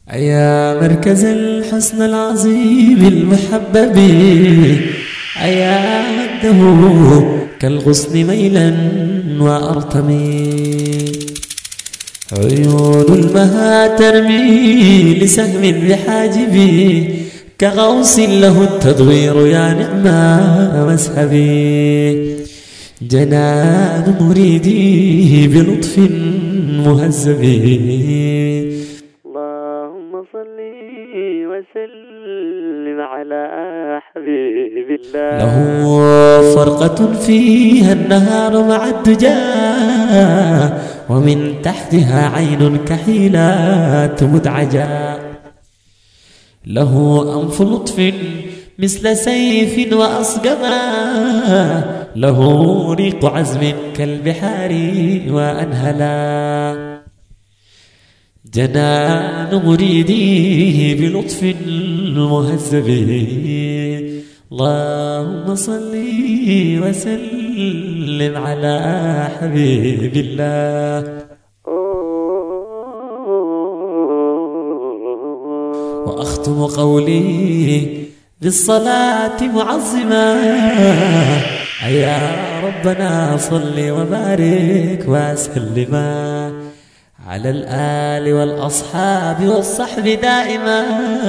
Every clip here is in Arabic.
أيا مركز الحسن العظيم المحبب، أيا مده كالغصن ميلا وأرتمي، عيون المها ترمي لسهم بحاجبي، كغوص له التدوير يا نعم مسحبي، جنان مريدي بلطف مهذب. اللهم صل وسلم على حبيب الله، له فرقة فيها النهار مع الدجى، ومن تحتها عين كحيلات مدعجة، له أنف لطف مثل سيف وأصقما، له ريق عزم كالبحار وأنهلا، جنان مريديه بلطف مهذب. اللهم صل وسلم على حبيب الله. وأختم قولي بالصلاة معظما، يا ربنا صل وبارك وسلما على الآل والأصحاب والصحب دائما،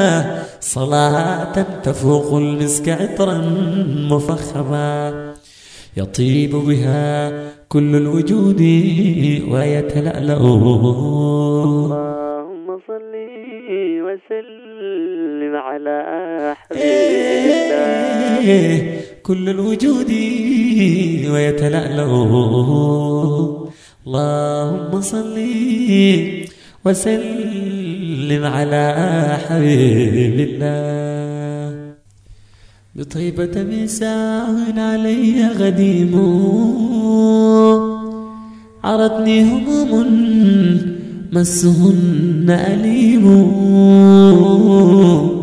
صلاة تفوق المسك عطرا مفخما، يطيب بها كل الوجود ويتلألأ. اللهم صل وسلم على حبيب الله، كل الوجود ويتلألأ. اللهم صل وسلم على حبيب الله. بطيبة مساء علي غديم، عرتني هموم مسهن أليم،